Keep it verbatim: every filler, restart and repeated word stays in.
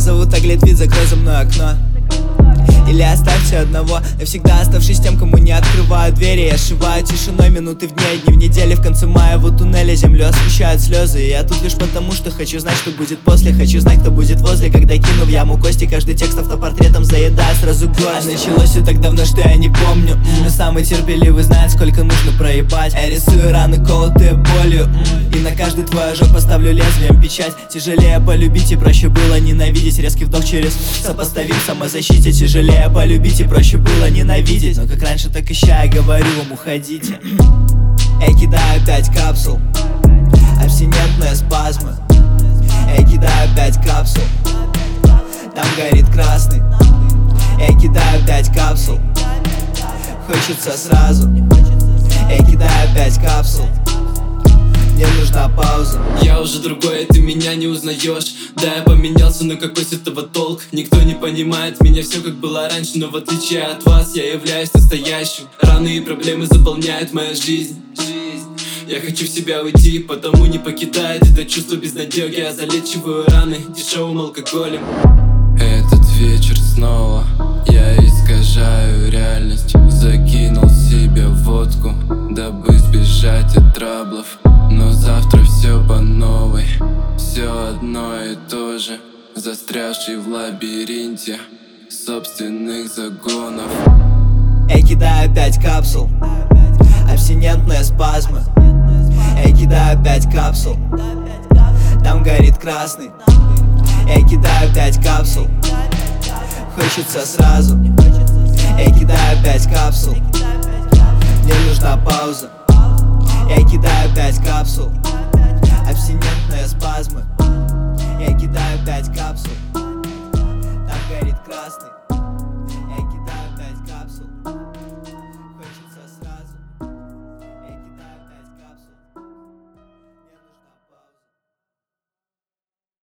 зовут так Литвин, закрой за мной окно. Или оставьте одного, навсегда оставшись тем, кому не открываю двери. Я сшиваю тишиной минуты в дне, дни в неделе. В конце мая в туннеле землю освещают слезы. И я тут лишь потому, что хочу знать, что будет после. Хочу знать, кто будет возле, когда кину в яму кости. Каждый текст автопортретом заедаю сразу гость. А началось все так давно, что я не помню. Но самый терпеливый знает, сколько нужно проебать. Я рисую раны, колотые болью. И на каждый твой ожог поставлю лезвием печать. Тяжелее полюбить и проще было ненавидеть. Резкий вдох через сопоставим самозащите. Тяжелее полюбить и проще было ненавидеть. Но как раньше, так и ща я говорю вам, уходите. Я кидаю пять капсул, абстинентные спазмы. Я кидаю пять капсул, там горит красный. Я кидаю пять капсул, хочется сразу. Я кидаю пять капсул, мне нужна пауза. Я уже другой, и ты меня не узнаешь. Да, я поменялся, но какой с этого толк? Никто не понимает меня, все как было раньше. Но в отличие от вас, я являюсь настоящим. Раны и проблемы заполняют мою жизнь. Я хочу в себя уйти, потому не покидает это чувство безнадеги. Я залечиваю раны дешевым алкоголем. Этот вечер снова я искажаю реальность. Закинул себе водку, дабы сбежать от траблов. Но завтра все по новой, все одно и то же. Застрявший в лабиринте собственных загонов. Я кидаю пять капсул, абстинентные спазмы. Я кидаю пять капсул, там горит красный. Я кидаю пять капсул, хочется сразу. Я кидаю пять капсул, мне нужна пауза. Я кидаю пять капсул, абстинентные спазмы. Я кидаю пять капсул.